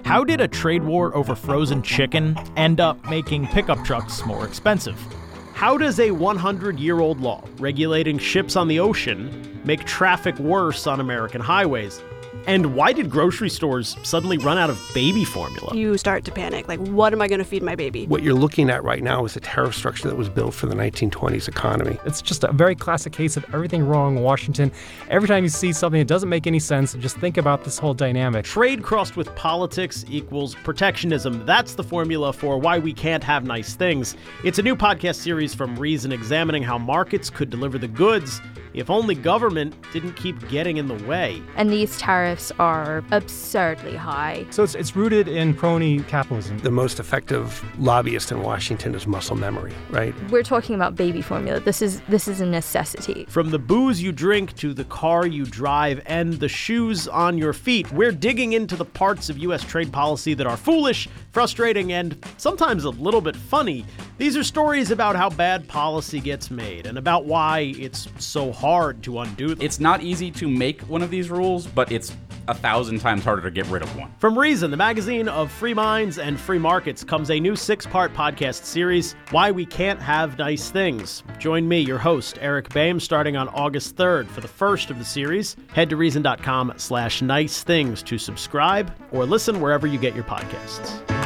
How did a trade war over frozen chicken end up making pickup trucks more expensive? How does a 100-year-old law regulating ships on the ocean make traffic worse on American highways? And why did grocery stores suddenly run out of baby formula? You start to panic. Like, what am I going to feed my baby? What you're looking at right now is a tariff structure that was built for the 1920s economy. It's just a very classic case of everything wrong in Washington. Every time you see something that doesn't make any sense, just think about this whole dynamic. Trade crossed with politics equals protectionism. That's the formula for why we can't have nice things. It's a new podcast series from Reason examining how markets could deliver the goods if only government didn't keep getting in the way. And these tariffs are absurdly high. So it's rooted in crony capitalism. The most effective lobbyist in Washington is muscle memory, right? We're talking about baby formula. This is a necessity. From the booze you drink to the car you drive and the shoes on your feet, we're digging into the parts of U.S. trade policy that are foolish, frustrating, and sometimes a little bit funny. These are stories about how bad policy gets made and about why it's so hard to undo them. It's not easy to make one of these rules, but it's 1,000 times harder to get rid of one. From Reason, the magazine of free minds and free markets, comes a new 6-part podcast series, Why We Can't Have Nice Things. Join me, your host, Eric Boehm, starting on August 3rd for the first of the series. Head to reason.com/nice things to subscribe or listen wherever you get your podcasts.